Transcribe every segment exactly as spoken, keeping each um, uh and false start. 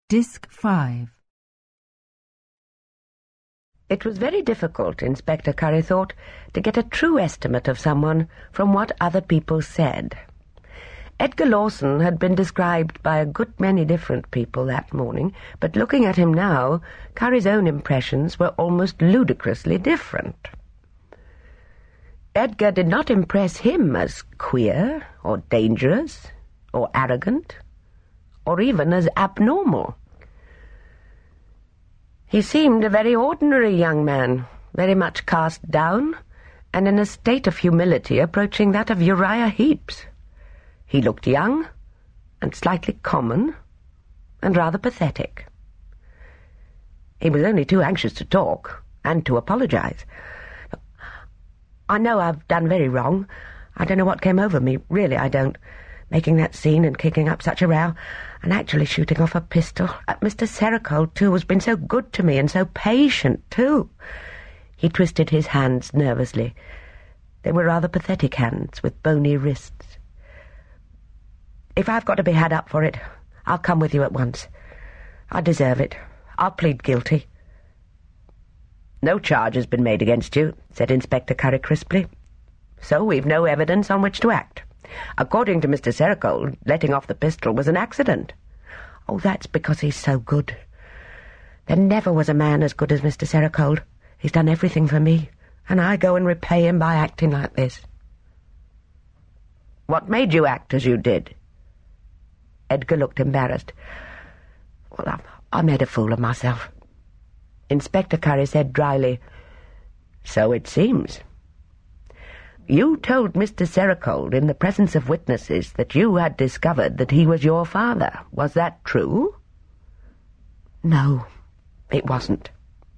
Disc five. It was very difficult, Inspector Curry thought, to get a true estimate of someone from what other people said. Edgar Lawson had been described by a good many different people that morning, but looking at him now, Curry's own impressions were almost ludicrously different. Edgar did not impress him as queer, or dangerous, or arrogant, or even as abnormal. He seemed a very ordinary young man, very much cast down, and in a state of humility approaching that of Uriah Heeps. He looked young, and slightly common, and rather pathetic. He was only too anxious to talk, and to apologize. "I know I've done very wrong. I don't know what came over me, really I don't. Making that scene and kicking up such a row, and actually shooting off a pistol at Mister Sericold, too, who's been so good to me and so patient, too." He twisted his hands nervously. They were rather pathetic hands, with bony wrists. "If I've got to be had up for it, I'll come with you at once. I deserve it. I'll plead guilty." "No charge has been made against you," said Inspector Curry crisply. "So we've no evidence on which to act. According to Mister Sericold, letting off the pistol was an accident." "Oh, that's because he's so good. There never was a man as good as Mister Sericold. He's done everything for me, and I go and repay him by acting like this." "What made you act as you did?" Edgar looked embarrassed. "Well, I, I made a fool of myself." Inspector Curry said dryly, "So it seems. You told Mister Sericold in the presence of witnesses that you had discovered that he was your father. Was that true?" "No, it wasn't."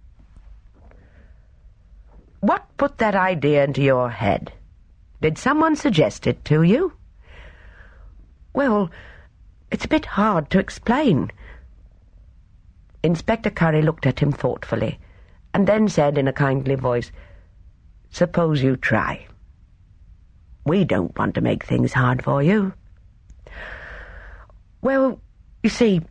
"What put that idea into your head? Did someone suggest it to you?" "Well, it's a bit hard to explain." Inspector Curry looked at him thoughtfully, and then said in a kindly voice, "Suppose you try. We don't want to make things hard for you." "Well, you see,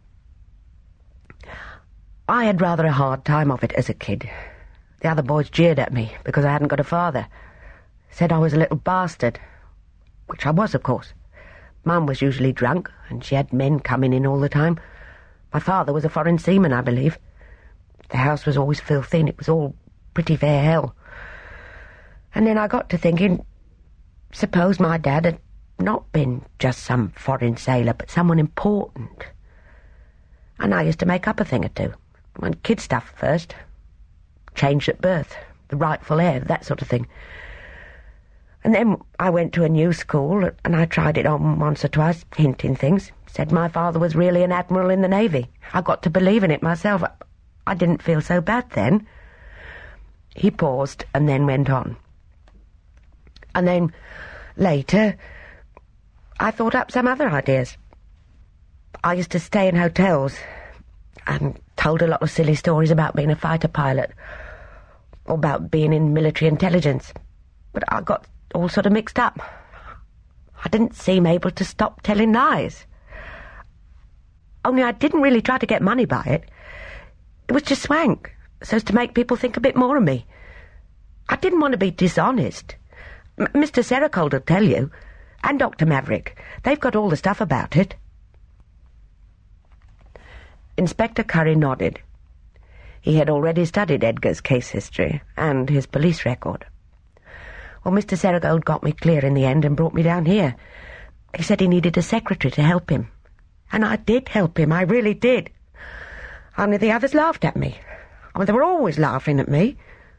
I had rather a hard time of it as a kid. The other boys jeered at me because I hadn't got a father. Said I was a little bastard, which I was, of course. Mum was usually drunk, and she had men coming in all the time. My father was a foreign seaman, I believe. The house was always filthy, and it was all pretty fair hell. And then I got to thinking, suppose my dad had not been just some foreign sailor, but someone important. And I used to make up a thing or two. And kid stuff first. Changed at birth, the rightful heir, that sort of thing. And then I went to a new school, and I tried it on once or twice, hinting things. Said my father was really an admiral in the Navy. I got to believe in it myself. I didn't feel so bad then." He paused and then went on. "And then, later, I thought up some other ideas. I used to stay in hotels and told a lot of silly stories about being a fighter pilot or about being in military intelligence. But I got all sort of mixed up. I didn't seem able to stop telling lies. Only I didn't really try to get money by it. It was just swank, so as to make people think a bit more of me. I didn't want to be dishonest. M- Mister Sericold will tell you, and Doctor Maverick. They've got all the stuff about it." Inspector Curry nodded. He had already studied Edgar's case history and his police record. "Well, Mister Sericold got me clear in the end and brought me down here. He said he needed a secretary to help him. And I did help him, I really did. Only the others laughed at me. I mean, they were always laughing at me."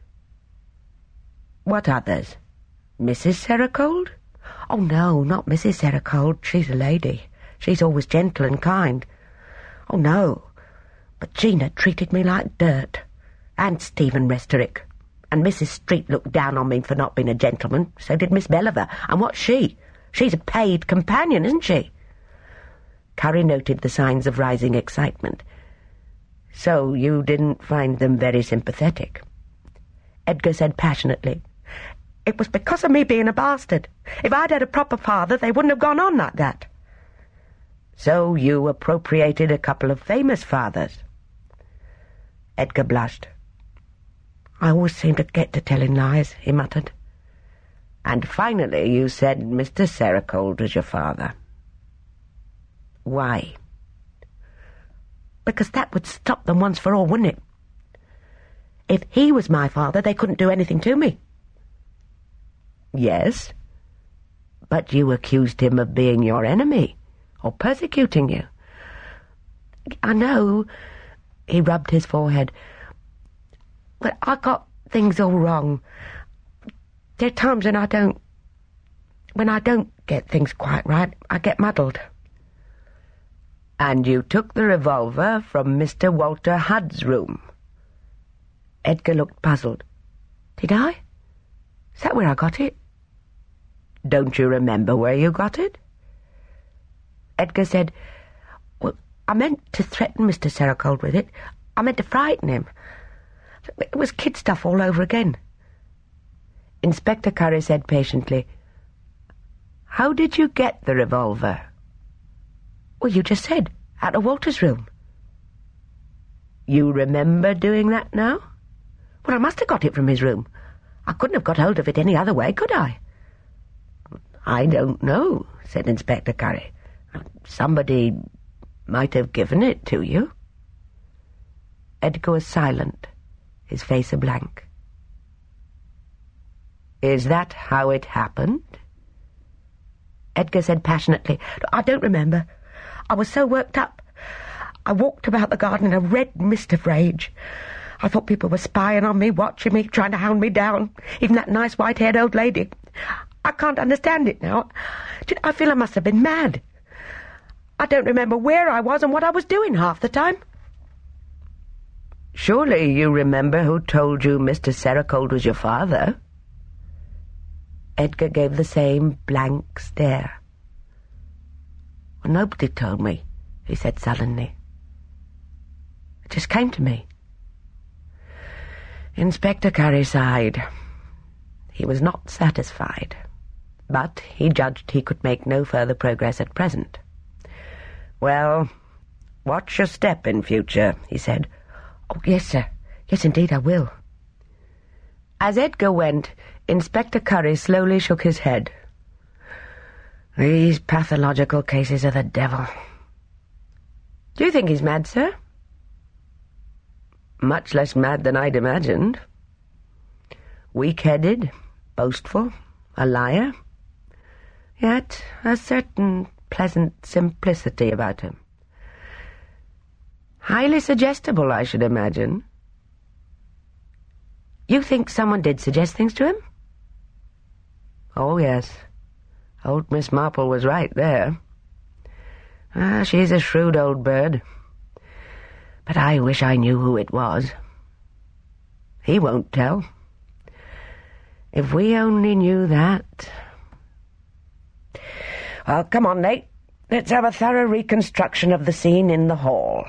"What others? Missus Sericold?" "Oh, no, not Missus Sericold. She's a lady. She's always gentle and kind. Oh, no. But Gina treated me like dirt. And Stephen Restorick. And Missus Street looked down on me for not being a gentleman. So did Miss Belliver. And what's she? She's a paid companion, isn't she?" Curry noted the signs of rising excitement. "So you didn't find them very sympathetic?" Edgar said passionately, "It was because of me being a bastard. If I'd had a proper father, they wouldn't have gone on like that." So you appropriated a couple of famous fathers. Edgar blushed. I always seem to get to telling lies, he muttered. And finally you said Mister Sericold was your father. Why? Because that would stop them once for all, wouldn't it? If he was my father, they couldn't do anything to me. Yes, but you accused him of being your enemy, or persecuting you. I know, he rubbed his forehead, but I got things all wrong. There are times when I don't, when I don't get things quite right, I get muddled. And you took the revolver from Mister Walter Hudd's room. Edgar looked puzzled. Did I? Is that where I got it? Don't you remember where you got it? Edgar said, well, I meant to threaten Mister Sericold with it. I meant to frighten him. It was kid stuff all over again. Inspector Curry said patiently, How did you get the revolver? Well, you just said, out of Walter's room. You remember doing that now? Well, I must have got it from his room. I couldn't have got hold of it any other way, could I? I don't know, said Inspector Curry. Somebody might have given it to you. Edgar was silent, his face a blank. Is that how it happened? Edgar said passionately, I don't remember. I was so worked up. I walked about the garden in a red mist of rage. I thought people were spying on me, watching me, trying to hound me down. Even that nice white-haired old lady. I can't understand it now. I feel I must have been mad. I don't remember where I was and what I was doing half the time. Surely you remember who told you Mister Sericold was your father? Edgar gave the same blank stare. Well, nobody told me, he said sullenly. It just came to me. Inspector Curry sighed. He was not satisfied, but he judged he could make no further progress at present. Well, watch your step in future, he said. Oh, yes, sir. Yes, indeed, I will. As Edgar went, Inspector Curry slowly shook his head. These pathological cases are the devil. Do you think he's mad, sir? Much less mad than I'd imagined. Weak-headed, boastful, a liar. Yet a certain pleasant simplicity about him. Highly suggestible, I should imagine. You think someone did suggest things to him? Oh, yes. Old Miss Marple was right there. Ah, she's a shrewd old bird. But I wish I knew who it was. He won't tell. If we only knew that. Well, come on, Nate. Let's have a thorough reconstruction of the scene in the hall.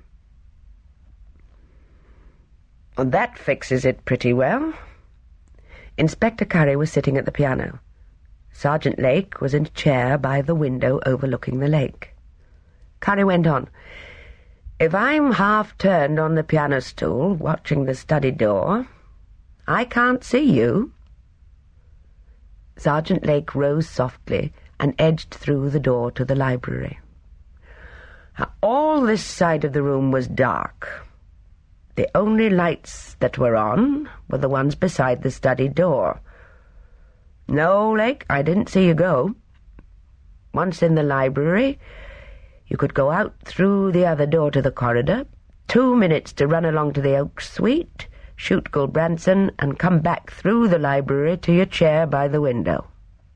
Well, that fixes it pretty well. Inspector Curry was sitting at the piano. Sergeant Lake was in a chair by the window overlooking the lake. Curry went on. If I'm half-turned on the piano stool, watching the study door, I can't see you. Sergeant Lake rose softly and edged through the door to the library. Now, all this side of the room was dark. The only lights that were on were the ones beside the study door. No, Lake, I didn't see you go. Once in the library, you could go out through the other door to the corridor, two minutes to run along to the Oak Suite, shoot Gulbranson, and come back through the library to your chair by the window.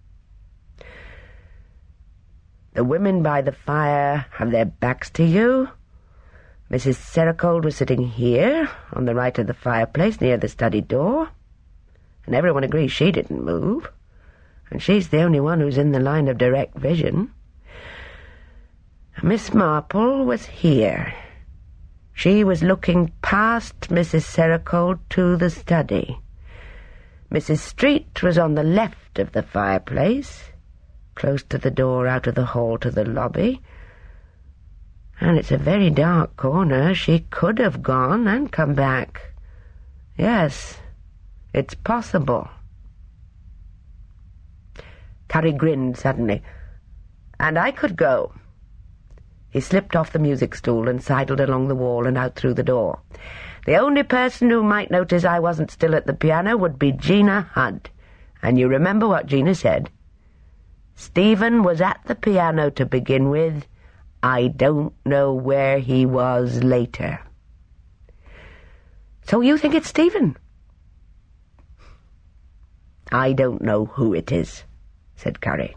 The women by the fire have their backs to you. Missus Sericold was sitting here, on the right of the fireplace, near the study door, and everyone agrees she didn't move, and she's the only one who's in the line of direct vision. Miss Marple was here. She was looking past Missus Sericold to the study. Missus Street was on the left of the fireplace, close to the door out of the hall to the lobby, And it's a very dark corner. She could have gone and come back. Yes, it's possible. Curry grinned suddenly. And I could go. He slipped off the music stool and sidled along the wall and out through the door. The only person who might notice I wasn't still at the piano would be Gina Hunt. And you remember what Gina said? Stephen was at the piano to begin with. I don't know where he was later. So you think it's Stephen? I don't know who it is, said Curry.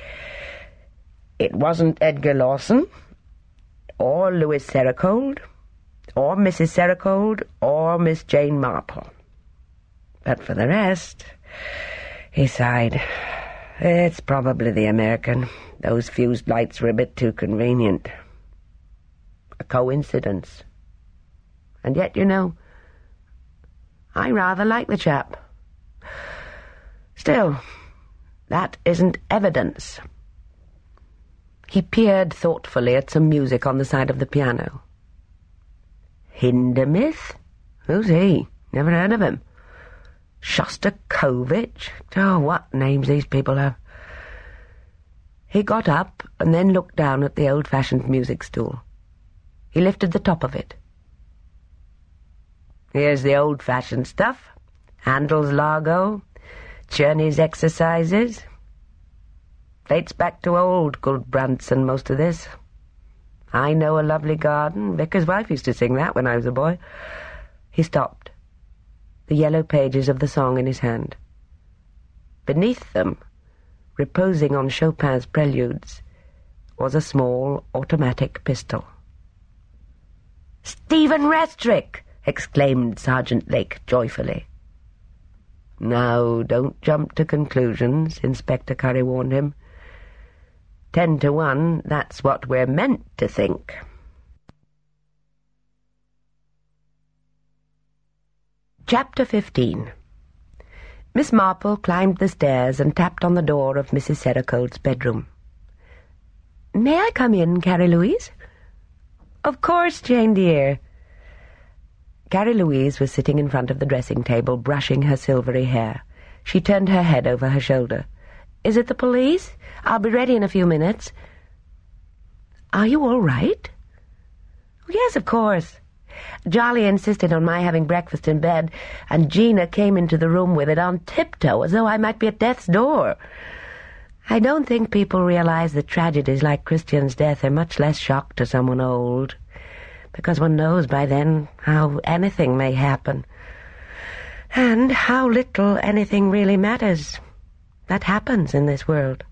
It wasn't Edgar Lawson, or Louis Sericold, or Missus Sericold, or Miss Jane Marple. But for the rest, he sighed. It's probably the American. Those fused lights were a bit too convenient. A coincidence. And yet, you know, I rather like the chap. Still, that isn't evidence. He peered thoughtfully at some music on the side of the piano. Hindemith? Who's he? Never heard of him. Shostakovich? Oh, what names these people have. He got up and then looked down at the old-fashioned music stool. He lifted the top of it. Here's the old-fashioned stuff. Handel's Largo, Czerny's Exercises. Dates back to old Gulbrandsen, most of this. I Know a Lovely Garden. Vicar's wife used to sing that when I was a boy. He stopped, the yellow pages of the song in his hand. Beneath them, reposing on Chopin's preludes, was a small automatic pistol. "Stephen Restrick!" exclaimed Sergeant Lake joyfully. "Now, don't jump to conclusions," Inspector Curry warned him. Ten to one, that's what we're meant to think. Chapter fifteen. Miss Marple climbed the stairs and tapped on the door of Missus Sericold's bedroom. "May I come in, Carrie Louise?" "Of course, Jane dear." Carrie Louise was sitting in front of the dressing-table, brushing her silvery hair. She turned her head over her shoulder. "Is it the police? I'll be ready in a few minutes." "Are you all right?" "Yes, of course. Jolly insisted on my having breakfast in bed, and Gina came into the room with it on tiptoe, as though I might be at death's door. I don't think people realize that tragedies like Christian's death are much less shock to someone old, because one knows by then how anything may happen, and how little anything really matters that happens in this world."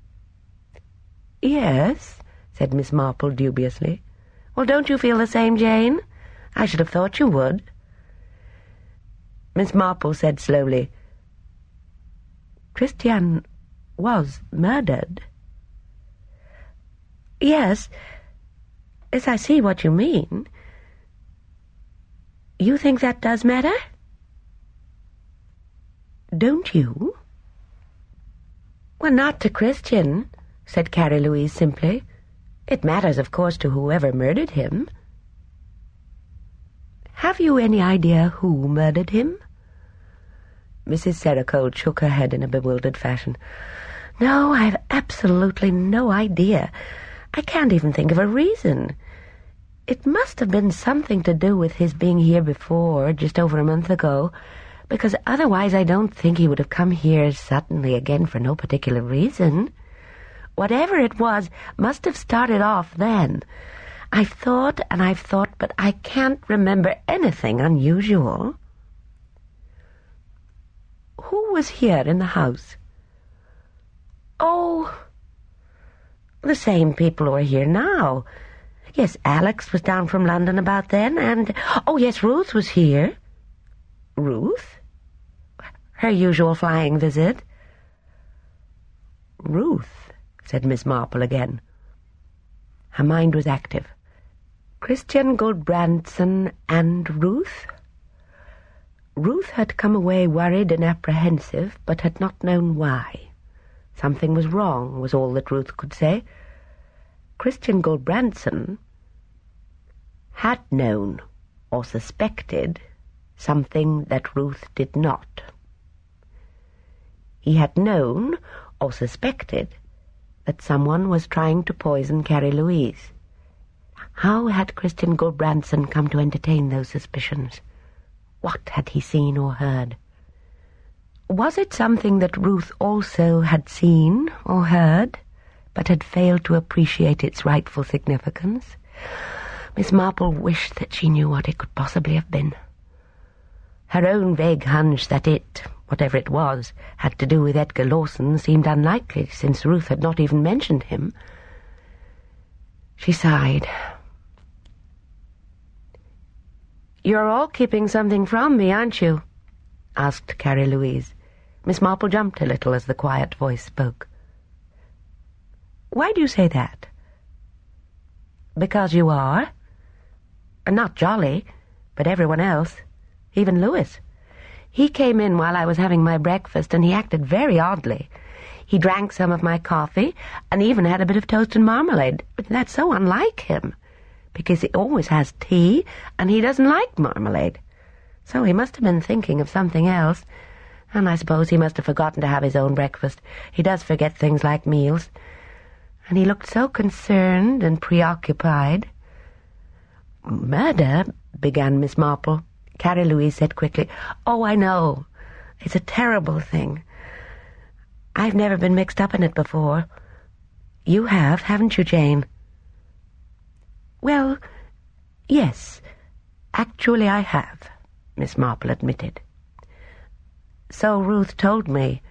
"Yes," said Miss Marple dubiously. "Well, don't you feel the same, Jane? I should have thought you would." Miss Marple said slowly, "Christian was murdered." "Yes, yes, I see what you mean. You think that does matter?" "Don't you?" "Well, not to Christian," said Carrie Louise simply. "It matters, of course, to whoever murdered him." "Have you any idea who murdered him?" Missus Sericold shook her head in a bewildered fashion. "No, I've absolutely no idea. I can't even think of a reason. It must have been something to do with his being here before, just over a month ago, because otherwise I don't think he would have come here suddenly again for no particular reason. Whatever it was must have started off then. I've thought and I've thought, but I can't remember anything unusual." "Who was here in the house?" "Oh, the same people who are here now. Yes, Alex was down from London about then, and... Oh, yes, Ruth was here." "Ruth?" "Her usual flying visit." "Ruth," said Miss Marple again. Her mind was active. Christian Gulbrandsen and Ruth? Ruth had come away worried and apprehensive, but had not known why. Something was wrong, was all that Ruth could say. Christian Gulbrandsen had known or suspected something that Ruth did not. He had known or suspected that someone was trying to poison Carrie Louise. How had Christian Gulbrandsen come to entertain those suspicions? What had he seen or heard? Was it something that Ruth also had seen or heard, but had failed to appreciate its rightful significance? Miss Marple wished that she knew what it could possibly have been. Her own vague hunch that it, whatever it was, had to do with Edgar Lawson seemed unlikely, since Ruth had not even mentioned him. She sighed. "You're all keeping something from me, aren't you?" asked Carrie Louise. Miss Marple jumped a little as the quiet voice spoke. "Why do you say that?" "Because you are. Not Jolly, but everyone else. Even Louis. He came in while I was having my breakfast, and he acted very oddly. He drank some of my coffee, and even had a bit of toast and marmalade. But that's so unlike him, because he always has tea, and he doesn't like marmalade. So he must have been thinking of something else, and I suppose he must have forgotten to have his own breakfast. He does forget things like meals. And he looked so concerned and preoccupied." "Murder?" began Miss Marple. Carrie Louise said quickly, "Oh, I know. It's a terrible thing. I've never been mixed up in it before. You have, haven't you, Jane?" "Well, yes. Actually, I have," Miss Marple admitted. "So Ruth told me."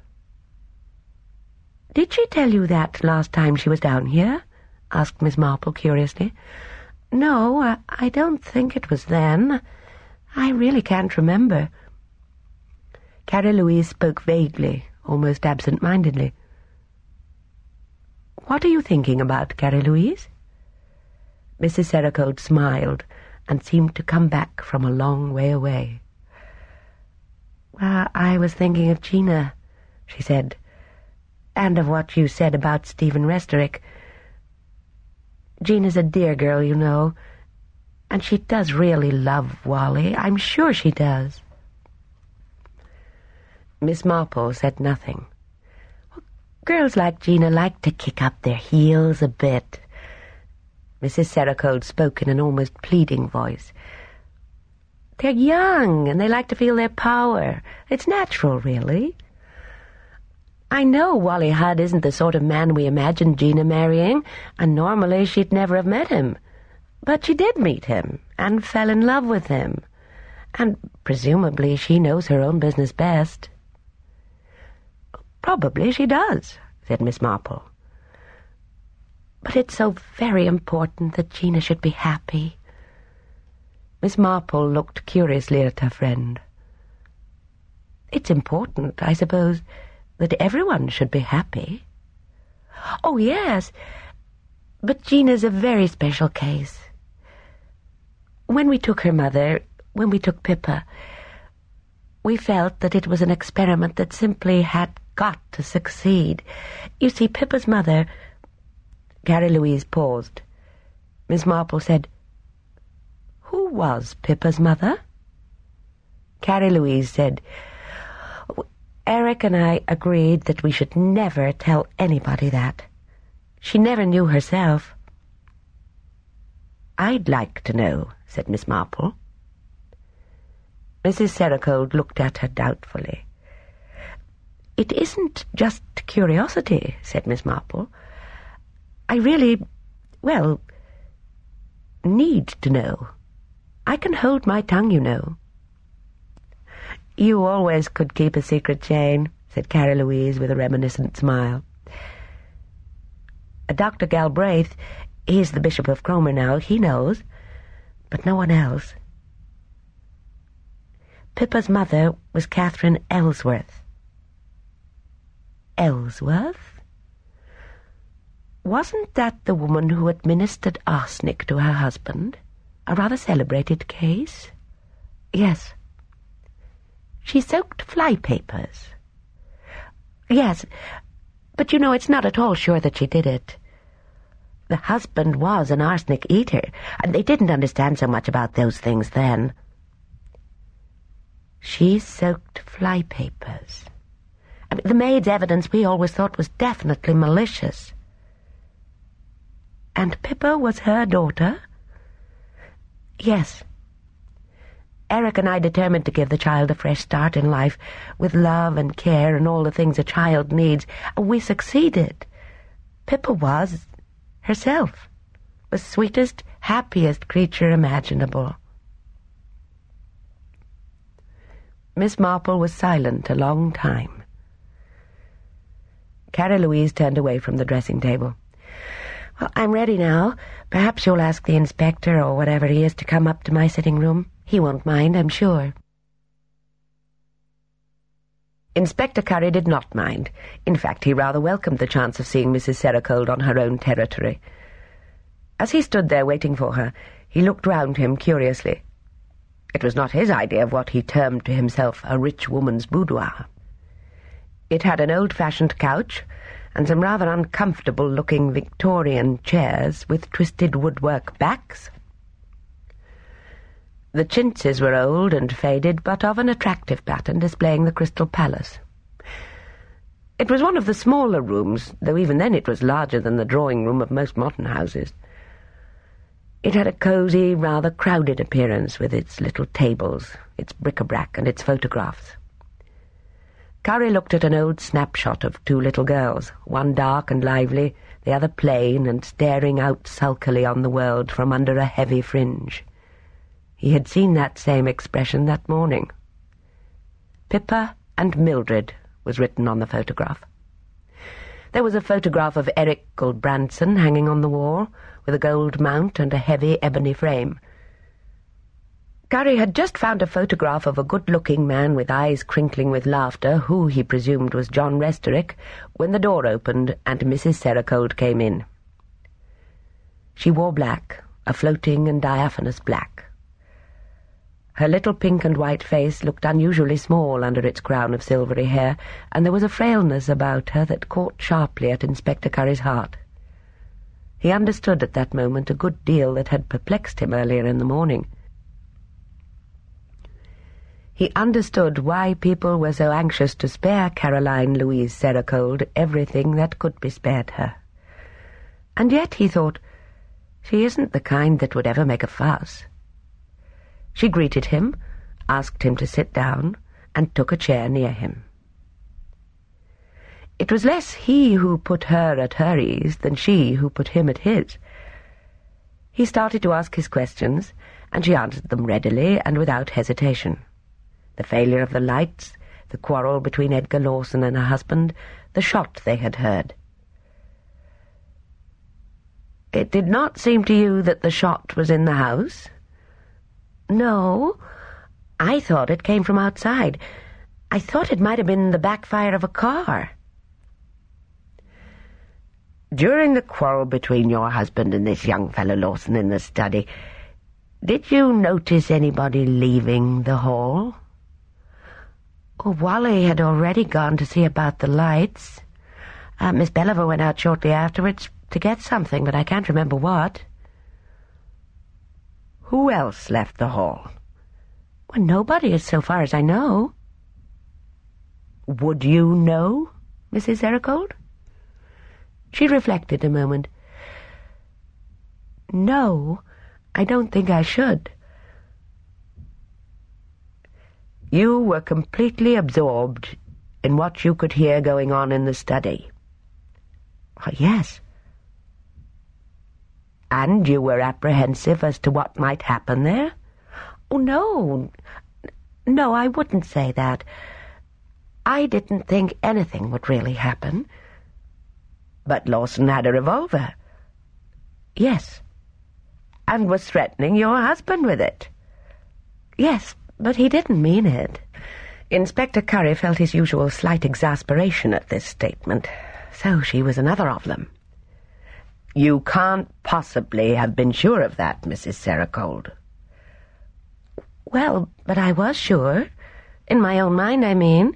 "Did she tell you that last time she was down here?" asked Miss Marple curiously. "No, I, I don't think it was then. I really can't remember." Carrie Louise spoke vaguely, almost absent-mindedly. "What are you thinking about, Carrie Louise?" Missus Serracode smiled and seemed to come back from a long way away. "Well, I was thinking of Gina," she said, "and of what you said about Stephen Restorick. Gina's a dear girl, you know, and she does really love Wally. I'm sure she does." Miss Marple said nothing. "Girls like Gina like to kick up their heels a bit." Missus Serracode spoke in an almost pleading voice. "They're young, and they like to feel their power. It's natural, really. I know Wally Hudd isn't the sort of man we imagined Gina marrying, and normally she'd never have met him. But she did meet him, and fell in love with him. And presumably she knows her own business best." "Probably she does," said Miss Marple. "But it's so very important that Gina should be happy." Miss Marple looked curiously at her friend. "It's important, I suppose, that everyone should be happy." "Oh, yes, but Gina's a very special case. When we took her mother, when we took Pippa, we felt that it was an experiment that simply had got to succeed. You see, Pippa's mother—" Carrie Louise paused. Miss Marple said, "Who was Pippa's mother?" Carrie Louise said, "Eric and I agreed that we should never tell anybody that. She never knew herself." "I'd like to know," said Miss Marple. Missus Serracode looked at her doubtfully. "It isn't just curiosity," said Miss Marple. "I really, well, need to know. I can hold my tongue, you know." "You always could keep a secret, Jane," said Carrie Louise with a reminiscent smile. "Doctor Galbraith, he's the Bishop of Cromer now, he knows, but no one else. Pippa's mother was Catherine Ellsworth." "Ellsworth? Wasn't that the woman who administered arsenic to her husband? A rather celebrated case?" "Yes." "She soaked flypapers?" "Yes, but you know it's not at all sure that she did it. The husband was an arsenic eater, and they didn't understand so much about those things then. She soaked flypapers. I mean, the maid's evidence we always thought was definitely malicious. And Pippa was her daughter? Yes. Eric and I determined to give the child a fresh start in life, with love and care and all the things a child needs, and we succeeded. Pippa was herself, the sweetest, happiest creature imaginable. Miss Marple was silent a long time. Cara Louise turned away from the dressing table. "Well, I'm ready now. Perhaps you'll ask the inspector or whatever he is to come up to my sitting room. He won't mind, I'm sure." Inspector Curry did not mind. In fact, he rather welcomed the chance of seeing Missus Sericold on her own territory. As he stood there waiting for her, he looked round him curiously. It was not his idea of what he termed to himself a rich woman's boudoir. It had an old-fashioned couch and some rather uncomfortable-looking Victorian chairs with twisted woodwork backs. The chintzes were old and faded, but of an attractive pattern, displaying the Crystal Palace. It was one of the smaller rooms, though even then it was larger than the drawing-room of most modern houses. It had a cosy, rather crowded appearance, with its little tables, its bric-a-brac, and its photographs. Curry looked at an old snapshot of two little girls, one dark and lively, the other plain and staring out sulkily on the world from under a heavy fringe. He had seen that same expression that morning. Pippa and Mildred was written on the photograph. There was a photograph of Eric Goldbranson hanging on the wall, with a gold mount and a heavy ebony frame. Curry had just found a photograph of a good-looking man with eyes crinkling with laughter, who, he presumed, was John Restorick, when the door opened and Missus Sericold came in. She wore black, a floating and diaphanous black. Her little pink and white face looked unusually small under its crown of silvery hair, and there was a frailness about her that caught sharply at Inspector Curry's heart. He understood at that moment a good deal that had perplexed him earlier in the morning. He understood why people were so anxious to spare Caroline Louise Sericold everything that could be spared her. And yet, he thought, she isn't the kind that would ever make a fuss. She greeted him, asked him to sit down, and took a chair near him. It was less he who put her at her ease than she who put him at his. He started to ask his questions, and she answered them readily and without hesitation. The failure of the lights, the quarrel between Edgar Lawson and her husband, the shot they had heard. "It did not seem to you that the shot was in the house?" "No, I thought it came from outside. I thought it might have been the backfire of a car." "During the quarrel between your husband and this young fellow Lawson in the study, did you notice anybody leaving the hall?" Oh, Wally had already gone to see about the lights. Uh, Miss Belliver went out shortly afterwards to get something, but I can't remember what. "Who else left the hall?" "Well, nobody, as so far as I know." "Would you know, Missus Sericold?" She reflected a moment. "No, I don't think I should." "You were completely absorbed in what you could hear going on in the study?" Oh, yes. "And you were apprehensive as to what might happen there?" "Oh, no. No, I wouldn't say that. I didn't think anything would really happen." "But Lawson had a revolver?" "Yes." "And was threatening your husband with it?" "Yes, but he didn't mean it." Inspector Curry felt his usual slight exasperation at this statement. So she was another of them. "You can't possibly have been sure of that, Missus Sericold." "Well, but I was sure. In my own mind, I mean.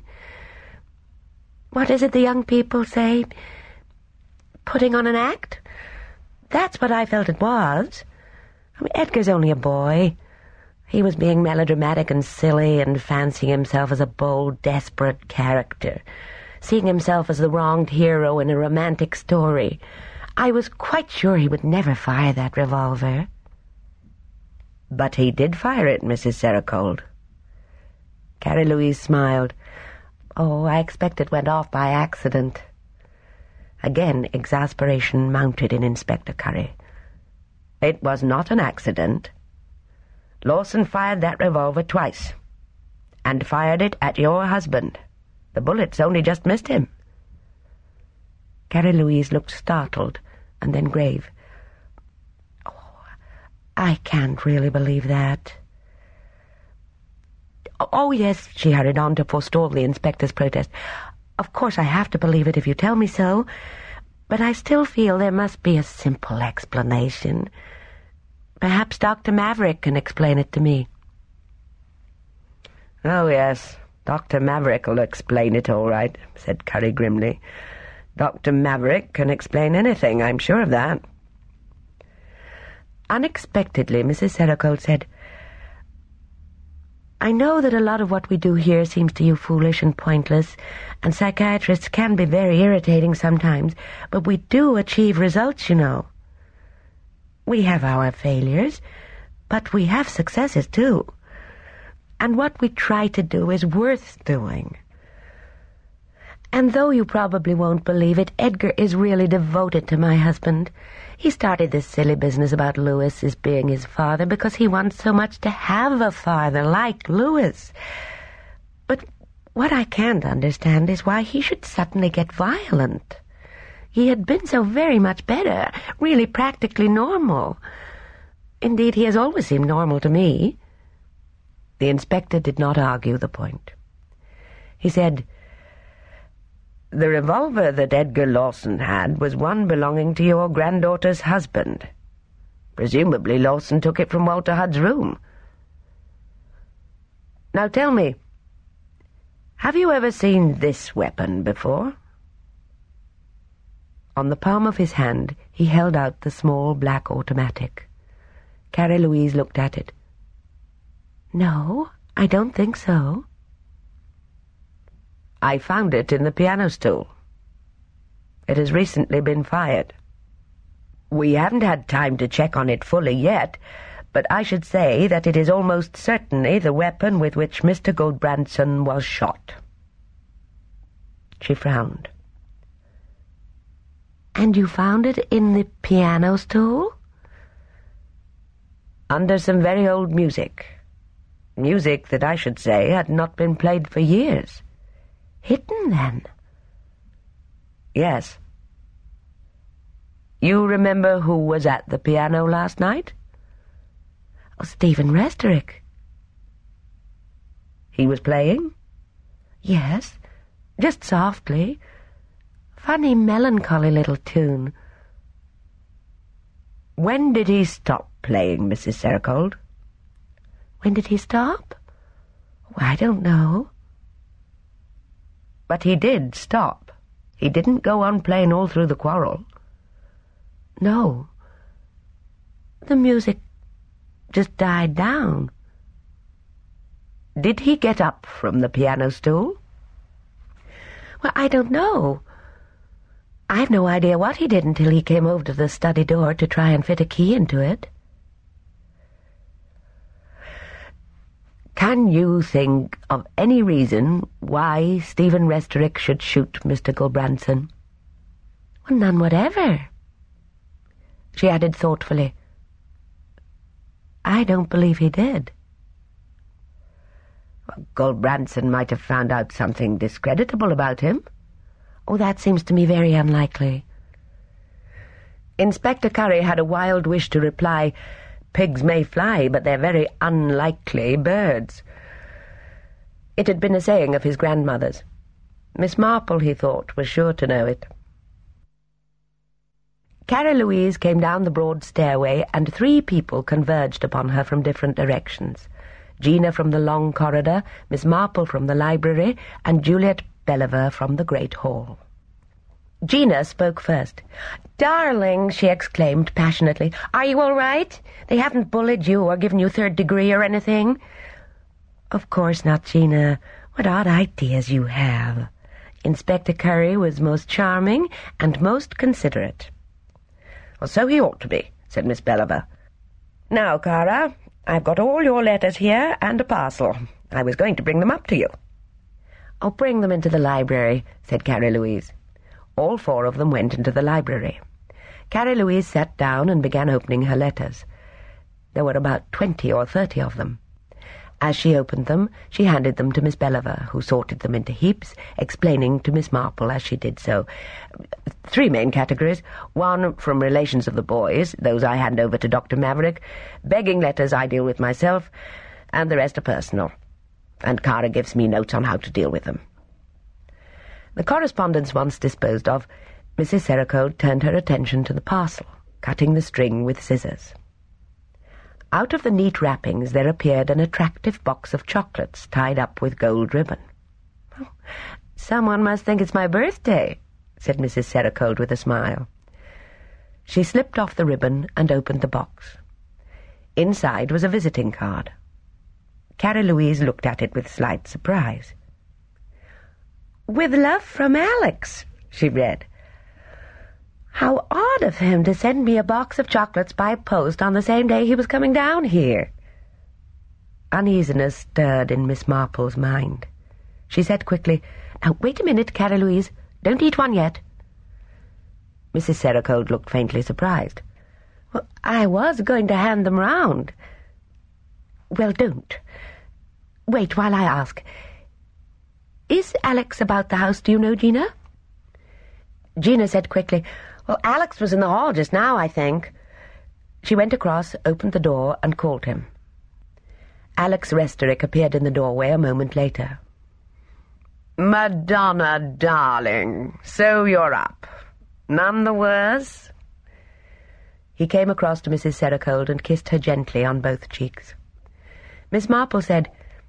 What is it the young people say? Putting on an act? That's what I felt it was. I mean, Edgar's only a boy. He was being melodramatic and silly and fancying himself as a bold, desperate character, seeing himself as the wronged hero in a romantic story. I was quite sure he would never fire that revolver. But he did fire it, Missus Sericold. Carrie Louise smiled. Oh, I expect it went off by accident. Again, exasperation mounted in Inspector Curry. It was not an accident. Lawson fired that revolver twice, and fired it at your husband. The bullets only just missed him. Carrie Louise looked startled and then grave. Oh, I can't really believe that. Oh, yes, she hurried on to forestall the inspector's protest. Of course I have to believe it if you tell me so, but I still feel there must be a simple explanation. Perhaps Doctor Maverick can explain it to me. Oh, yes, Doctor Maverick will explain it all right, said Curry grimly. Doctor Maverick can explain anything, I'm sure of that. Unexpectedly, Missus Sericold said, I know that a lot of what we do here seems to you foolish and pointless, and psychiatrists can be very irritating sometimes, but we do achieve results, you know. We have our failures, but we have successes, too. And what we try to do is worth doing. And though you probably won't believe it, Edgar is really devoted to my husband. He started this silly business about Louis as being his father because he wants so much to have a father like Louis. But what I can't understand is why he should suddenly get violent. He had been so very much better, really practically normal. Indeed, he has always seemed normal to me. The inspector did not argue the point. He said, The revolver that Edgar Lawson had was one belonging to your granddaughter's husband. Presumably Lawson took it from Walter Hudd's room. Now tell me, have you ever seen this weapon before? On the palm of his hand he held out the small black automatic. Carrie Louise looked at it. No, I don't think so. I found it in the piano stool. It has recently been fired. We haven't had time to check on it fully yet, but I should say that it is almost certainly the weapon with which Mister Goldbranson was shot. She frowned. And you found it in the piano stool? Under some very old music. Music that I should say had not been played for years. Hidden, then? Yes. You remember who was at the piano last night? Oh, Stephen Restorick. He was playing? Yes, just softly. Funny, melancholy little tune. When did he stop playing, Missus Sericold? When did he stop? Oh, I don't know. But he did stop. He didn't go on playing all through the quarrel. No. The music just died down. Did he get up from the piano stool? Well, I don't know. I've no idea what he did until he came over to the study door to try and fit a key into it. Can you think of any reason why Stephen Restorick should shoot Mister Goldbranson? Well, none whatever. She added thoughtfully, I don't believe he did. Well, Goldbranson might have found out something discreditable about him. Oh, that seems to me very unlikely. Inspector Curry had a wild wish to reply, Pigs may fly, but they're very unlikely birds. It had been a saying of his grandmother's. Miss Marple, he thought, was sure to know it. Carrie Louise came down the broad stairway, and three people converged upon her from different directions. Gina from the long corridor, Miss Marple from the library, and Juliet Belliver from the great hall. Gina spoke first. "Darling," she exclaimed passionately, "are you all right? They haven't bullied you or given you third degree or anything?" "Of course not, Gina. What odd ideas you have. Inspector Curry was most charming and most considerate." "Well, so he ought to be," said Miss Belliver. "Now, Cara, I've got all your letters here and a parcel. I was going to bring them up to you." "Oh, bring them into the library," said Carrie Louise. All four of them went into the library. Carrie Louise sat down and began opening her letters. There were about twenty or thirty of them. As she opened them, she handed them to Miss Belliver, who sorted them into heaps, explaining to Miss Marple as she did so. Three main categories. One from relations of the boys, those I hand over to Doctor Maverick. Begging letters I deal with myself, and the rest are personal. And Cara gives me notes on how to deal with them. The correspondence once disposed of, Missus Sericold turned her attention to the parcel, cutting the string with scissors. Out of the neat wrappings there appeared an attractive box of chocolates tied up with gold ribbon. "Oh, someone must think it's my birthday," said Missus Sericold with a smile. She slipped off the ribbon and opened the box. Inside was a visiting card. Carrie Louise looked at it with slight surprise. "With love from Alex," she read. "How odd of him to send me a box of chocolates by post on the same day he was coming down here." Uneasiness stirred in Miss Marple's mind. She said quickly, "Now, wait a minute, Carrie Louise. Don't eat one yet." Missus Sericold looked faintly surprised. "Well, I was going to hand them round." "Well, don't. Wait while I ask. Is Alex about the house, do you know, Gina?" Gina said quickly, "Well, Alex was in the hall just now, I think." She went across, opened the door, and called him. Alex Resterick appeared in the doorway a moment later. "Madonna, darling, so you're up. None the worse?" He came across to Missus Sericold and kissed her gently on both cheeks. Miss Marple said,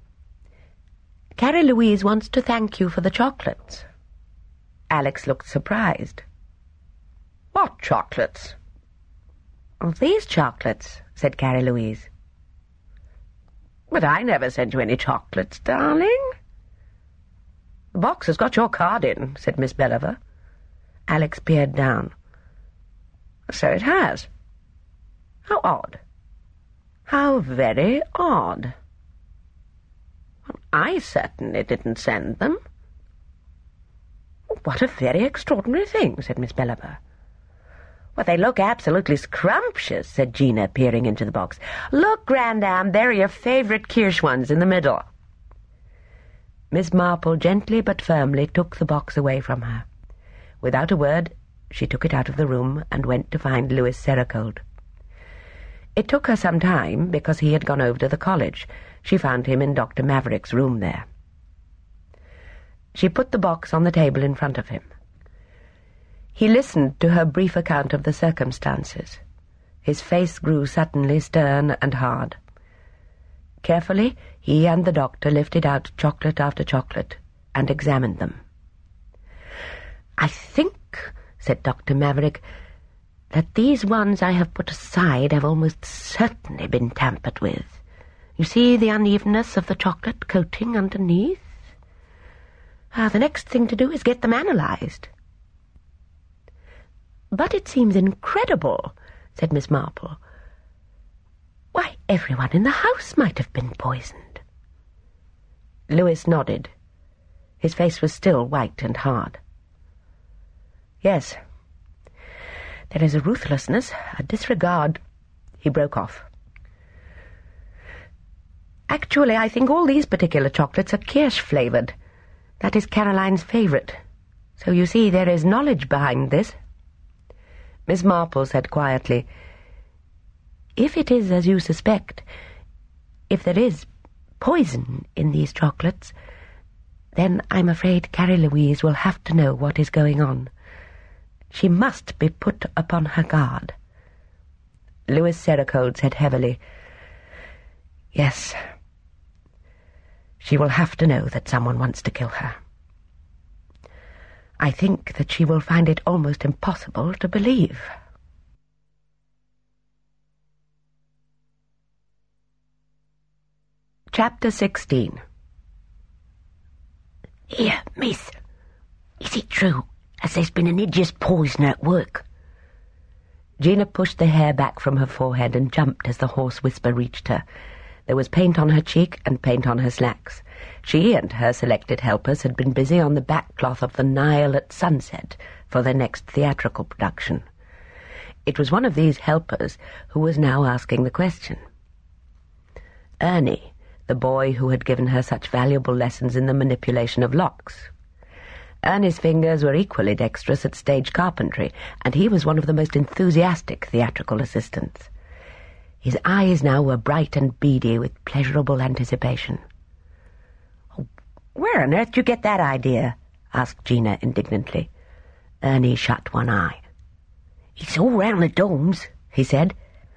"Carrie Louise wants to thank you for the chocolates." Alex looked surprised. "What chocolates?" "Oh, these chocolates," said Carrie Louise. "But I never sent you any chocolates, darling." "The box has got your card in," said Miss Belliver. Alex peered down. "So it has. How odd. How very odd. Well, I certainly didn't send them." "What a very extraordinary thing," said Miss Belliver. "Well, they look absolutely scrumptious," said Gina, peering into the box. "Look, Grandam, there are your favourite Kirsch ones in the middle." Miss Marple gently but firmly took the box away from her. Without a word, she took it out of the room and went to find Louis Sericold. It took her some time, because he had gone over to the college. She found him in Doctor Maverick's room there. She put the box on the table in front of him. He listened to her brief account of the circumstances. His face grew suddenly stern and hard. Carefully, he and the doctor lifted out chocolate after chocolate and examined them. "I think," said Doctor Maverick, "that these ones I have put aside have almost certainly been tampered with. You see the unevenness of the chocolate coating underneath? Uh, the next thing to do is get them analysed." "But it seems incredible," said Miss Marple. "Why, everyone in the house might have been poisoned." Louis nodded. His face was still white and hard. "Yes, there is a ruthlessness, a disregard—" He broke off. "Actually, I think all these particular chocolates are kirsch-flavoured. That is Caroline's favourite. So you see there is knowledge behind this." Miss Marple said quietly, "If it is as you suspect, if there is poison in these chocolates, then I'm afraid Carrie Louise will have to know what is going on. She must be put upon her guard." Louis Sericold said heavily, "Yes, she will have to know that someone wants to kill her." I think that she will find it almost impossible to believe. Chapter sixteen. Here, miss, is it true as there's been an hideous poisoner at work? Gina pushed the hair back from her forehead and jumped as the hoarse whisper reached her. There was paint on her cheek and paint on her slacks. She and her selected helpers had been busy on the backcloth of the Nile at sunset for their next theatrical production. It was one of these helpers who was now asking the question. Ernie, the boy who had given her such valuable lessons in the manipulation of locks. Ernie's fingers were equally dexterous at stage carpentry, and he was one of the most enthusiastic theatrical assistants. His eyes now were bright and beady with pleasurable anticipation. Oh, where on earth did you get that idea? Asked Gina indignantly. Ernie shut one eye. It's all round the dorms, he said.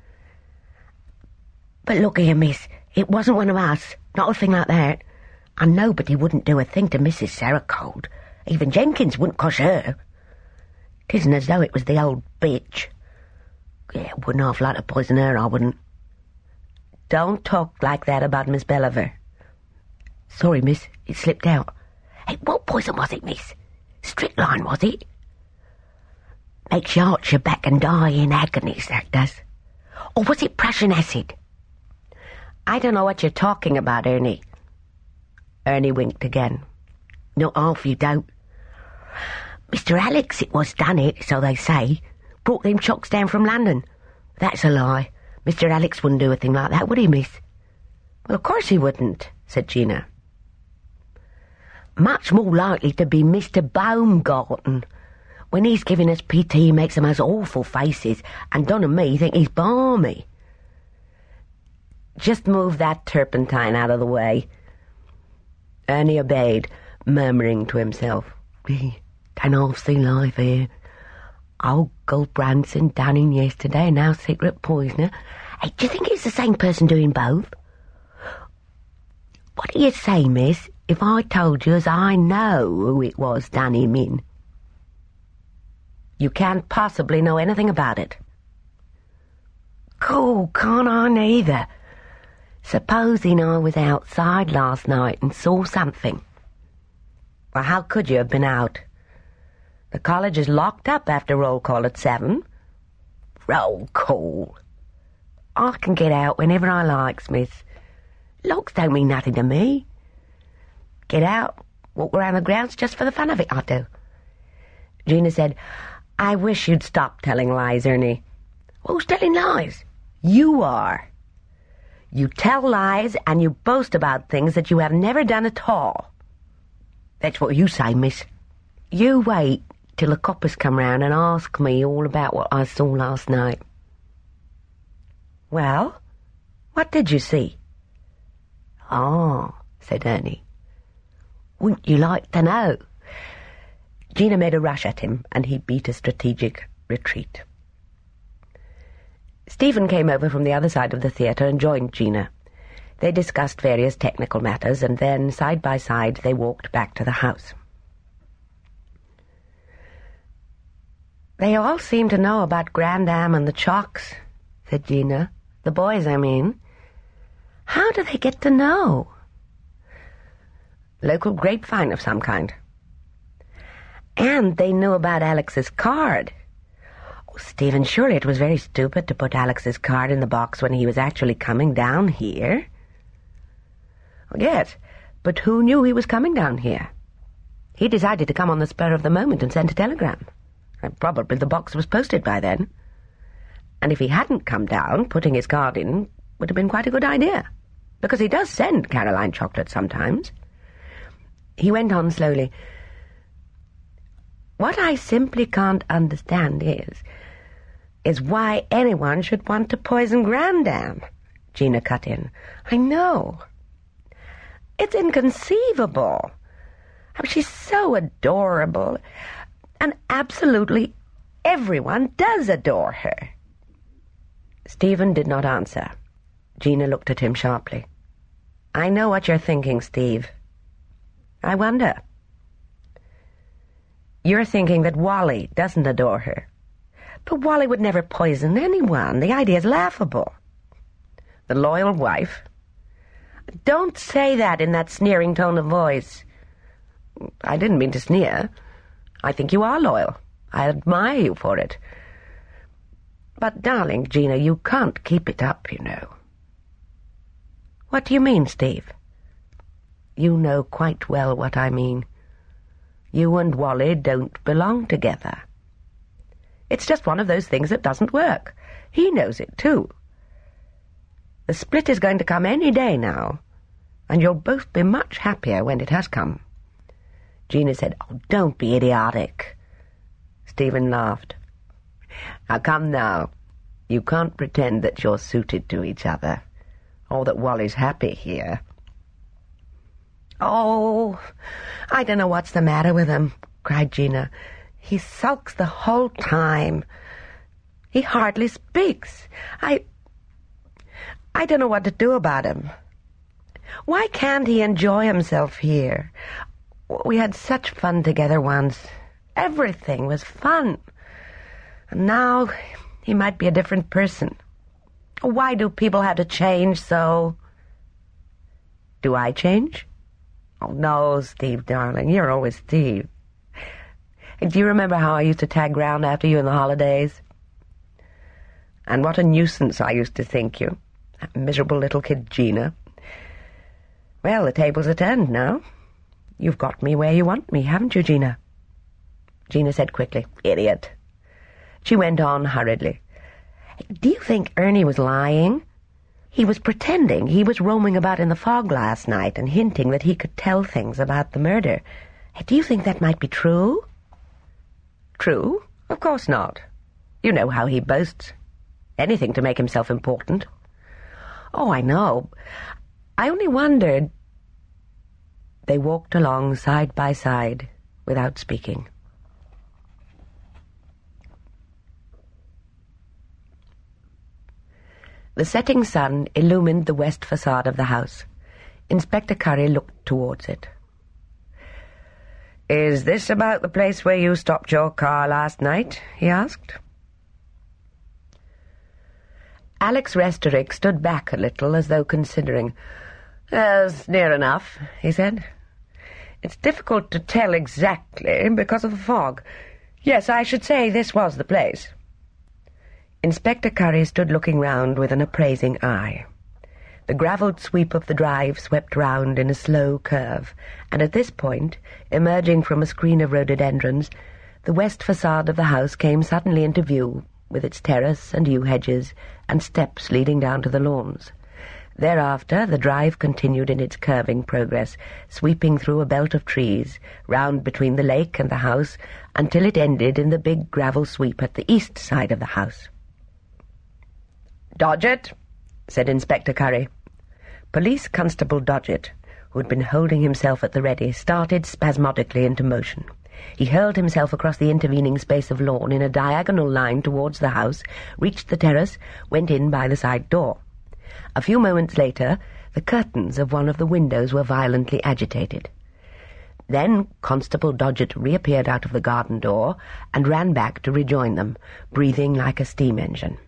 But look here, miss, it wasn't one of us, not a thing like that. And nobody wouldn't do a thing to Missus Sarah Cold. Even Jenkins wouldn't cosh her. 'Tisn't as though it was the old bitch. Yeah, wouldn't half like to poison her, I wouldn't. Don't talk like that about Miss Belliver. Sorry, miss, it slipped out. Hey, what poison was it, miss? Strychnine, was it? Makes you arch your back and die in agonies, that does. Or was it prussian acid? I don't know what you're talking about, Ernie. Ernie winked again. Not half you don't. Mister Alex it was done it, so they say. Brought them chocks down from London. That's a lie. Mister Alex wouldn't do a thing like that, would he, miss? Well, of course he wouldn't, said Gina. Much more likely to be Mister Baumgarten. When he's giving us P T, he makes the most awful faces, and Don and me think he's balmy. Just move that turpentine out of the way. Ernie obeyed, murmuring to himself. Can half see life here. Old Goldbranson done in yesterday, and now secret poisoner. Hey, do you think it's the same person doing both? What do you say, miss, if I told you as I know who it was done him in? You can't possibly know anything about it. Cool, can't I neither? Supposing I was outside last night and saw something. Well, how could you have been out? The college is locked up after roll call at seven. Roll call? I can get out whenever I likes, miss. Locks don't mean nothing to me. Get out, walk around the grounds just for the fun of it, I do. Gina said, I wish you'd stop telling lies, Ernie. Who's telling lies? You are. You tell lies and you boast about things that you have never done at all. That's what you say, miss. You wait till the coppers come round and ask me all about what I saw last night. Well, what did you see? Ah, said Ernie. Wouldn't you like to know? Gina made a rush at him, and he beat a strategic retreat. Stephen came over from the other side of the theatre and joined Gina. They discussed various technical matters, and then, side by side, they walked back to the house. They all seem to know about Grand Am and the Chalks, said Gina. The boys, I mean. How do they get to know? Local grapevine of some kind. And they knew about Alex's card. Oh, Stephen, surely it was very stupid to put Alex's card in the box when he was actually coming down here. Oh, yes, but who knew he was coming down here? He decided to come on the spur of the moment and sent a telegram. And probably the box was posted by then. And if he hadn't come down, putting his card in would have been quite a good idea, because he does send Caroline chocolate sometimes. He went on slowly. What I simply can't understand is, is why anyone should want to poison Grand Am, Gina cut in. I know. It's inconceivable. I mean, she's so adorable, and absolutely everyone does adore her. Stephen did not answer. Gina looked at him sharply. I know what you're thinking, Steve. I wonder. You're thinking that Wally doesn't adore her. But Wally would never poison anyone. The idea's laughable. The loyal wife? Don't say that in that sneering tone of voice. I didn't mean to sneer. I think you are loyal. I admire you for it. But, darling Gina, you can't keep it up, you know. What do you mean, Steve? You know quite well what I mean. You and Wally don't belong together. It's just one of those things that doesn't work. He knows it, too. The split is going to come any day now, and you'll both be much happier when it has come. Gina said, "Oh, don't be idiotic." Stephen laughed. "Now, come now. You can't pretend that you're suited to each other, or that Wally's happy here." "Oh, I don't know what's the matter with him," cried Gina. "He sulks the whole time. He hardly speaks. I... I don't know what to do about him. Why can't he enjoy himself here? We had such fun together once. Everything was fun. And now he might be a different person. Why do people have to change so?" "Do I change?" "Oh, no, Steve, darling. You're always Steve. Do you remember how I used to tag round after you in the holidays? And what a nuisance I used to think you. That miserable little kid Gina. Well, the tables are turned now. You've got me where you want me, haven't you, Gina?" Gina said quickly, "Idiot." She went on hurriedly. "Do you think Ernie was lying? He was pretending. He was roaming about in the fog last night and hinting that he could tell things about the murder. Do you think that might be true?" "True? Of course not. You know how he boasts. Anything to make himself important." "Oh, I know. I only wondered—" They walked along side by side without speaking. The setting sun illumined the west facade of the house. Inspector Curry looked towards it. "Is this about the place where you stopped your car last night?" he asked. Alex Restorick stood back a little as though considering. "Yes, near enough," he said. "It's difficult to tell exactly because of the fog. Yes, I should say this was the place." Inspector Curry stood looking round with an appraising eye. The gravelled sweep of the drive swept round in a slow curve, and at this point, emerging from a screen of rhododendrons, the west facade of the house came suddenly into view, with its terrace and yew hedges and steps leading down to the lawns. Thereafter the drive continued in its curving progress, sweeping through a belt of trees, round between the lake and the house, until it ended in the big gravel sweep at the east side of the house. "Dodgett," said Inspector Curry. Police Constable Dodgett, who had been holding himself at the ready, started spasmodically into motion. He hurled himself across the intervening space of lawn in a diagonal line towards the house, reached the terrace, went in by the side door. A few moments later, the curtains of one of the windows were violently agitated. Then Constable Dodgett reappeared out of the garden door and ran back to rejoin them, breathing like a steam engine.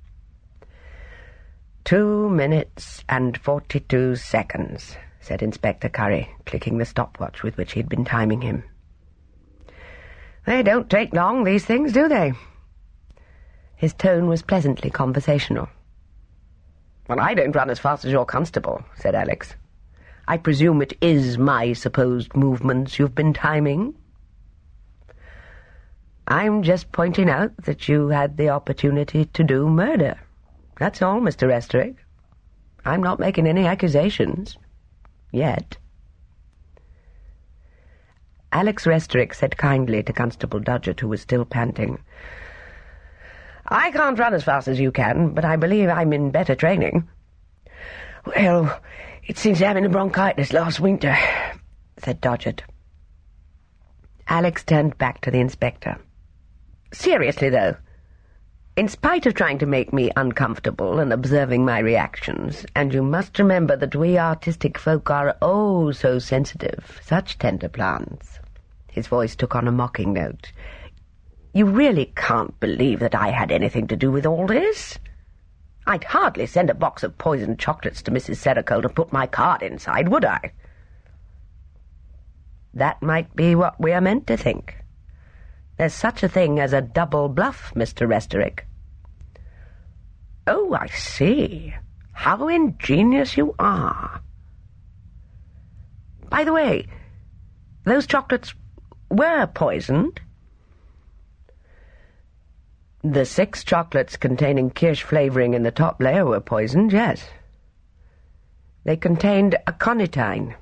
Two minutes and forty-two seconds, said Inspector Curry, clicking the stopwatch with which he had been timing him. They don't take long, these things, do they? His tone was pleasantly conversational. Well, I don't run as fast as your constable, said Alex. I presume it is my supposed movements you've been timing? I'm just pointing out that you had the opportunity to do murder. That's all, Mister Restorick. I'm not making any accusations. Yet. Alex Restorick said kindly to Constable Dodgett, who was still panting, I can't run as fast as you can, but I believe I'm in better training. Well, it's since having the bronchitis last winter, said Dodgett. Alex turned back to the inspector. Seriously, though, in spite of trying to make me uncomfortable and observing my reactions, and you must remember that we artistic folk are oh so sensitive, such tender plants. His voice took on a mocking note. "You really can't believe that I had anything to do with all this? I'd hardly send a box of poisoned chocolates to Missus Sericold and put my card inside, would I?" "That might be what we are meant to think. There's such a thing as a double bluff, Mister Restorick." "Oh, I see. How ingenious you are. By the way, those chocolates were poisoned?" "The six chocolates containing kirsch flavouring in the top layer were poisoned, yes. They contained aconitine.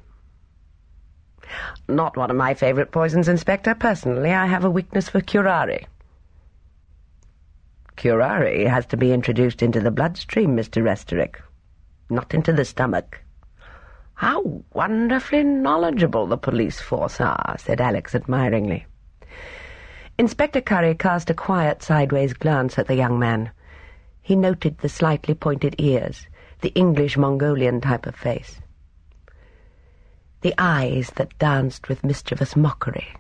Not one of my favourite poisons, Inspector. Personally, I have a weakness for curare." "Curare has to be introduced into the bloodstream, Mister Restorick, not into the stomach." "How wonderfully knowledgeable the police force are," said Alex admiringly. Inspector Curry cast a quiet sideways glance at the young man. He noted the slightly pointed ears, the English-Mongolian type of face, the eyes that danced with mischievous mockery.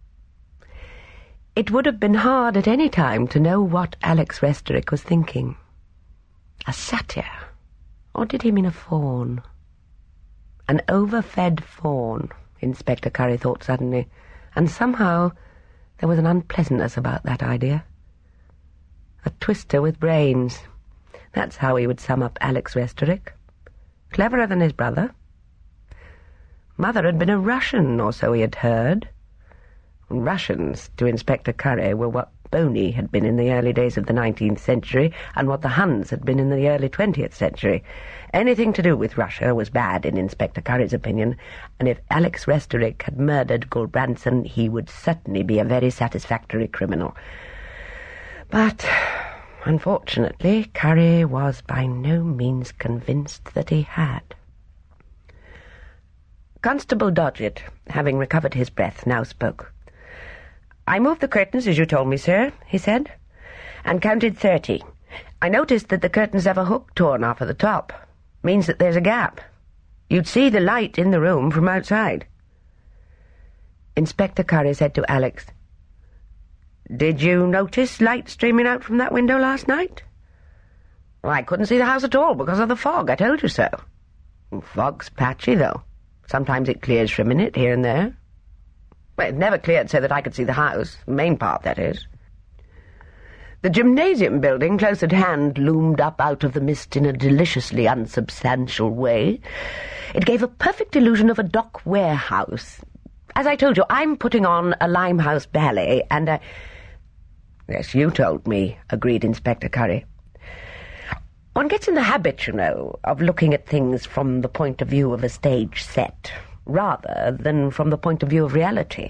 It would have been hard at any time to know what Alex Restorick was thinking. A satyr? Or did he mean a fawn? An overfed fawn, Inspector Curry thought suddenly, and somehow there was an unpleasantness about that idea. A twister with brains. That's how he would sum up Alex Restorick. Cleverer than his brother. Mother had been a Russian, or so he had heard. Russians, to Inspector Curry, were what Boney had been in the early days of the nineteenth century, and what the Huns had been in the early twentieth century. Anything to do with Russia was bad, in Inspector Curry's opinion, and if Alex Restorick had murdered Gulbranson, he would certainly be a very satisfactory criminal. But, unfortunately, Curry was by no means convinced that he had. Constable Dodgett, having recovered his breath, now spoke. "I moved the curtains, as you told me, sir," he said, "and counted thirty. I noticed that the curtains have a hook torn off at the top. Means that there's a gap. You'd see the light in the room from outside." Inspector Curry said to Alex, "Did you notice light streaming out from that window last night?" "Well, I couldn't see the house at all because of the fog, I told you so." "Fog's patchy, though. Sometimes it clears for a minute here and there." "Well, it never cleared so that I could see the house, the main part, that is." The gymnasium building close at hand loomed up out of the mist in a deliciously unsubstantial way. It gave a perfect illusion of a dock warehouse. As I told you, I'm putting on a Limehouse ballet, and I... "Yes, you told me," agreed Inspector Curry. "One gets in the habit, you know, of looking at things from the point of view of a stage set, rather than from the point of view of reality."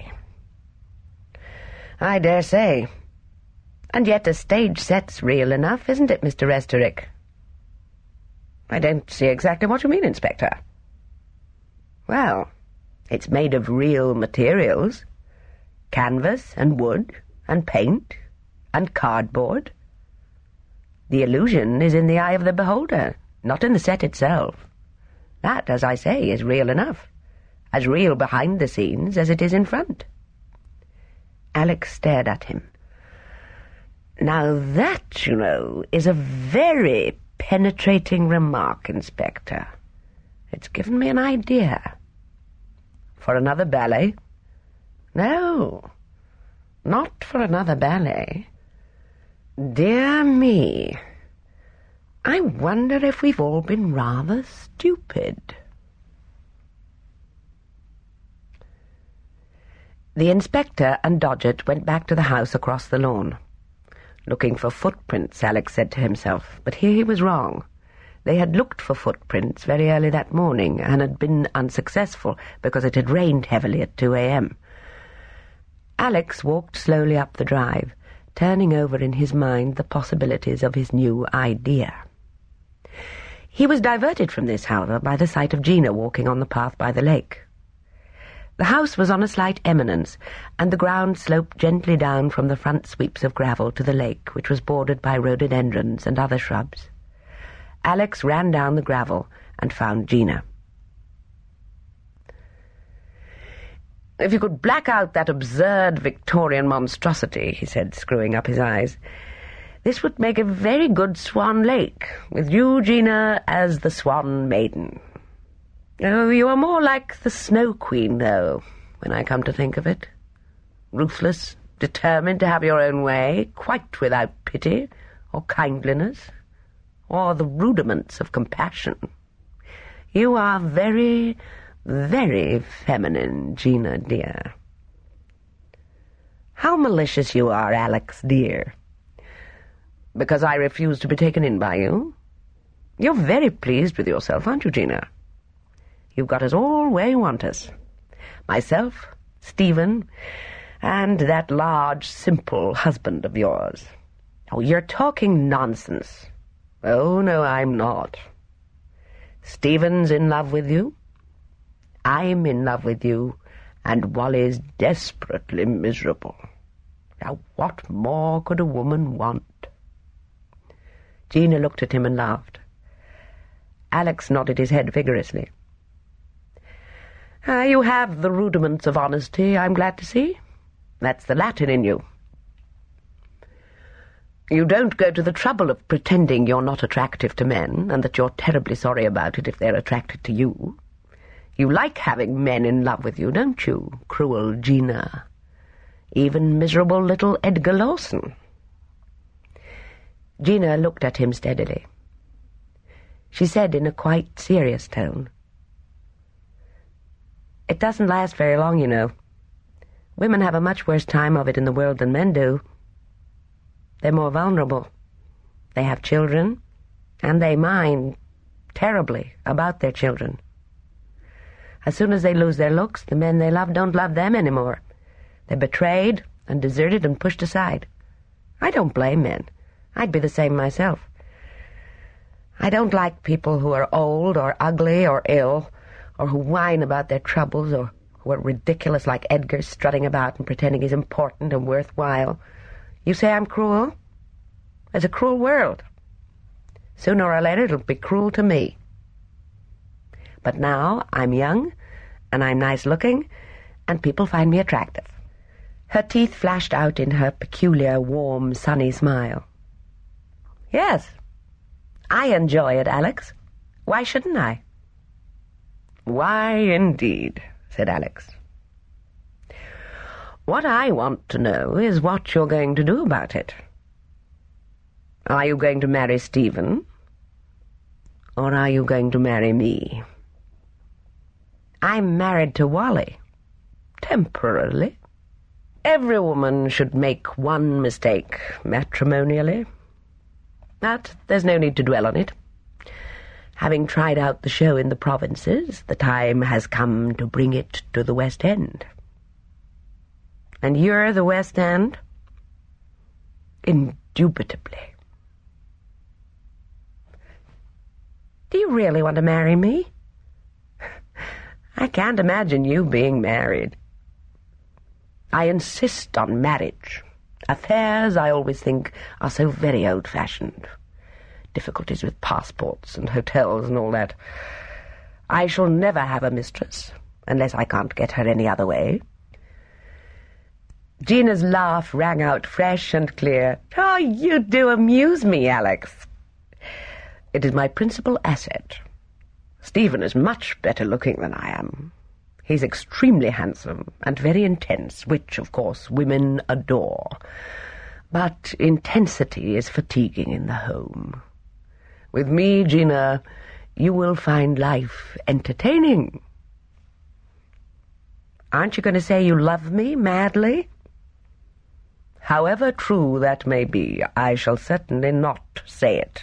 "I dare say. And yet a stage set's real enough, isn't it, Mister Restorick?" "I don't see exactly what you mean, Inspector." "Well, it's made of real materials. Canvas and wood and paint and cardboard. The illusion is in the eye of the beholder, not in the set itself. That, as I say, is real enough. As real behind the scenes as it is in front." Alex stared at him. "Now that, you know, is a very penetrating remark, Inspector. It's given me an idea." "For another ballet?" "No, not for another ballet. Dear me, I wonder if we've all been rather stupid." The inspector and Dodgett went back to the house across the lawn. Looking for footprints, Alex said to himself, but here he was wrong. They had looked for footprints very early that morning and had been unsuccessful because it had rained heavily at two a.m. Alex walked slowly up the drive, turning over in his mind the possibilities of his new idea. He was diverted from this, however, by the sight of Gina walking on the path by the lake. The house was on a slight eminence, and the ground sloped gently down from the front sweeps of gravel to the lake, which was bordered by rhododendrons and other shrubs. Alex ran down the gravel and found Gina. If you could black out that absurd Victorian monstrosity, he said, screwing up his eyes, this would make a very good Swan Lake, with you, Gina, as the Swan Maiden. Oh, you are more like the Snow Queen, though, when I come to think of it. Ruthless, determined to have your own way, quite without pity or kindliness, or the rudiments of compassion. You are very, very feminine, Gina, dear. How malicious you are, Alex, dear. Because I refuse to be taken in by you? You're very pleased with yourself, aren't you, Gina? You've got us all where you want us. Myself, Stephen, and that large, simple husband of yours. Oh, you're talking nonsense. Oh, no, I'm not. Stephen's in love with you. I'm in love with you, and Wally's desperately miserable. Now, what more could a woman want? Gina looked at him and laughed. Alex nodded his head vigorously. Ah, you have the rudiments of honesty, I'm glad to see. That's the Latin in you. You don't go to the trouble of pretending you're not attractive to men, and that you're terribly sorry about it if they're attracted to you. You like having men in love with you, don't you, cruel Gina? Even miserable little Edgar Lawson. Gina looked at him steadily. She said in a quite serious tone, It doesn't last very long, you know. Women have a much worse time of it in the world than men do. They're more vulnerable. They have children, and they mind terribly about their children. As soon as they lose their looks, the men they love don't love them anymore. They're betrayed and deserted and pushed aside. I don't blame men. I'd be the same myself. I don't like people who are old or ugly or ill, or who whine about their troubles, or who are ridiculous like Edgar, strutting about and pretending he's important and worthwhile. You say I'm cruel? It's a cruel world. Sooner or later it'll be cruel to me. But now I'm young, and I'm nice-looking, and people find me attractive. Her teeth flashed out in her peculiar, warm, sunny smile. Yes, I enjoy it, Alex. Why shouldn't I? Why, indeed, said Alex. What I want to know is what you're going to do about it. Are you going to marry Stephen? Or are you going to marry me? I'm married to Wally. Temporarily. Every woman should make one mistake matrimonially. But there's no need to dwell on it. Having tried out the show in the provinces, the time has come to bring it to the West End. And you're the West End? Indubitably. Do you really want to marry me? I can't imagine you being married. I insist on marriage. Affairs, I always think, are so very old-fashioned. Difficulties with passports and hotels and all that. I shall never have a mistress, unless I can't get her any other way. Gina's laugh rang out fresh and clear. Oh, you do amuse me, Alex. It is my principal asset. Stephen is much better looking than I am. He's extremely handsome and very intense, which, of course, women adore. But intensity is fatiguing in the home. With me, Gina, you will find life entertaining. Aren't you going to say you love me madly? However true that may be, I shall certainly not say it.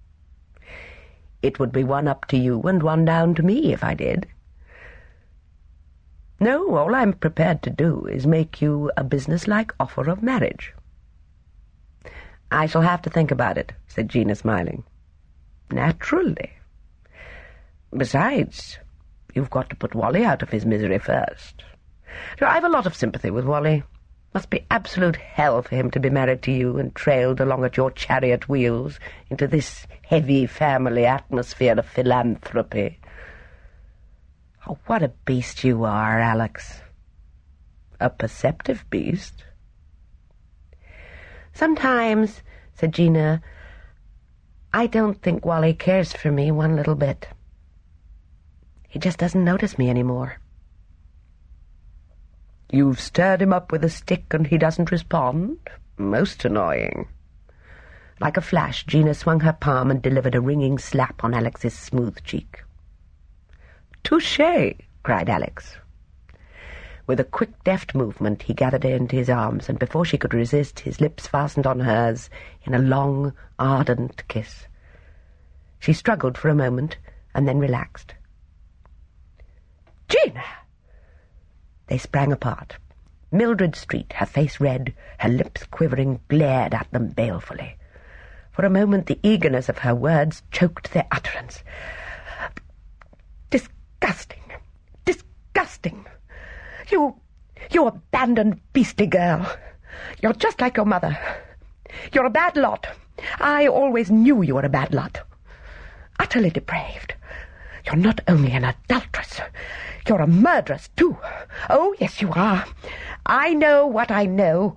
It would be one up to you and one down to me if I did. No, all I'm prepared to do is make you a business-like offer of marriage. I shall have to think about it, said Gina, smiling. Naturally. Besides, you've got to put Wally out of his misery first. I've a lot of sympathy with Wally. Must be absolute hell for him to be married to you and trailed along at your chariot wheels into this heavy family atmosphere of philanthropy. Oh, what a beast you are, Alex. a perceptive beast. Sometimes, said Gina, I don't think Wally cares for me one little bit. He just doesn't notice me anymore. You've stirred him up with a stick and he doesn't respond? Most annoying. Like a flash, Gina swung her palm and delivered a ringing slap on Alex's smooth cheek. "Touché!" cried Alex. With a quick, deft movement, he gathered her into his arms, and before she could resist, his lips fastened on hers in a long, ardent kiss. She struggled for a moment, and then relaxed. "Gina!" They sprang apart. Mildred Street, her face red, her lips quivering, glared at them balefully. For a moment the eagerness of her words choked their utterance. "Disgusting! Disgusting! You... you abandoned, beastly girl! You're just like your mother. You're a bad lot. I always knew you were a bad lot. Utterly depraved. You're not only an adulteress, you're a murderess, too. Oh, yes, you are. I know what I know."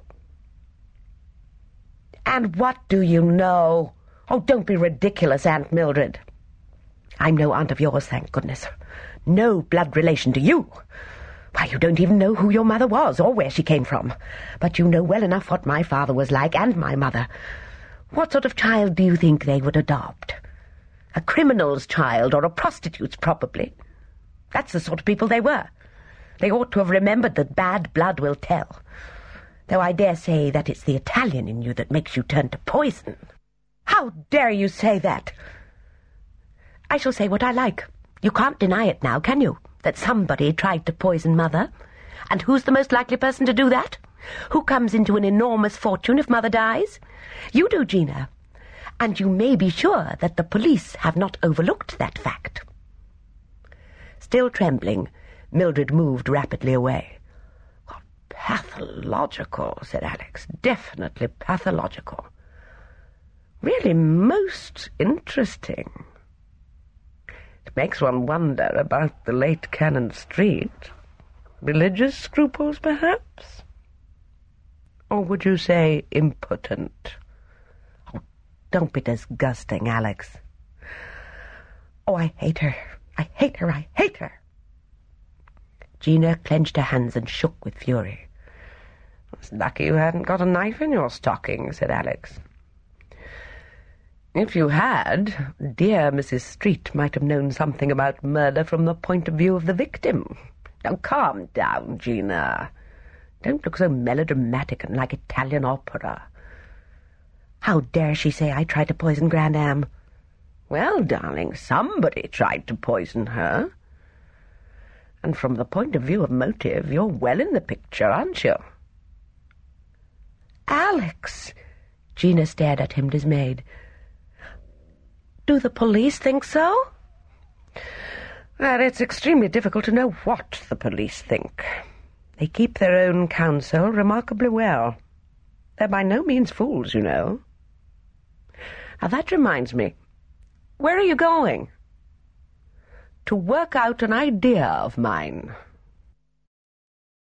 "And what do you know? Oh, don't be ridiculous, Aunt Mildred." "I'm no aunt of yours, thank goodness. No blood relation to you. Why, you don't even know who your mother was or where she came from. But you know well enough what my father was like, and my mother. What sort of child do you think they would adopt? A criminal's child, or a prostitute's, probably. That's the sort of people they were. They ought to have remembered that bad blood will tell. Though I dare say that it's the Italian in you that makes you turn to poison." "How dare you say that?" "I shall say what I like. You can't deny it now, can you, that somebody tried to poison Mother? And who's the most likely person to do that? Who comes into an enormous fortune if Mother dies? You do, Gina. And you may be sure that the police have not overlooked that fact." Still trembling, Mildred moved rapidly away. "Pathological," said Alex. "Definitely pathological. Really most interesting. It makes one wonder about the late Cannon Street. Religious scruples, perhaps? Or would you say impotent?" "Oh, don't be disgusting, Alex. Oh, I hate her. I hate her. I hate her." Gina clenched her hands and shook with fury. "It's lucky you hadn't got a knife in your stocking," said Alex. "If you had, dear Missus Street might have known something about murder from the point of view of the victim. Now calm down, Gina. Don't look so melodramatic and like Italian opera." "How dare she say I tried to poison Grand Am?" "Well, darling, somebody tried to poison her. And from the point of view of motive, you're well in the picture, aren't you?" "Alex!" Gina stared at him dismayed. "Do the police think so?" Well, it's extremely difficult to know what the police think. They keep their own counsel remarkably well. They're by no means fools, you know. Now, that reminds me. Where are you going?" "To work out an idea of mine."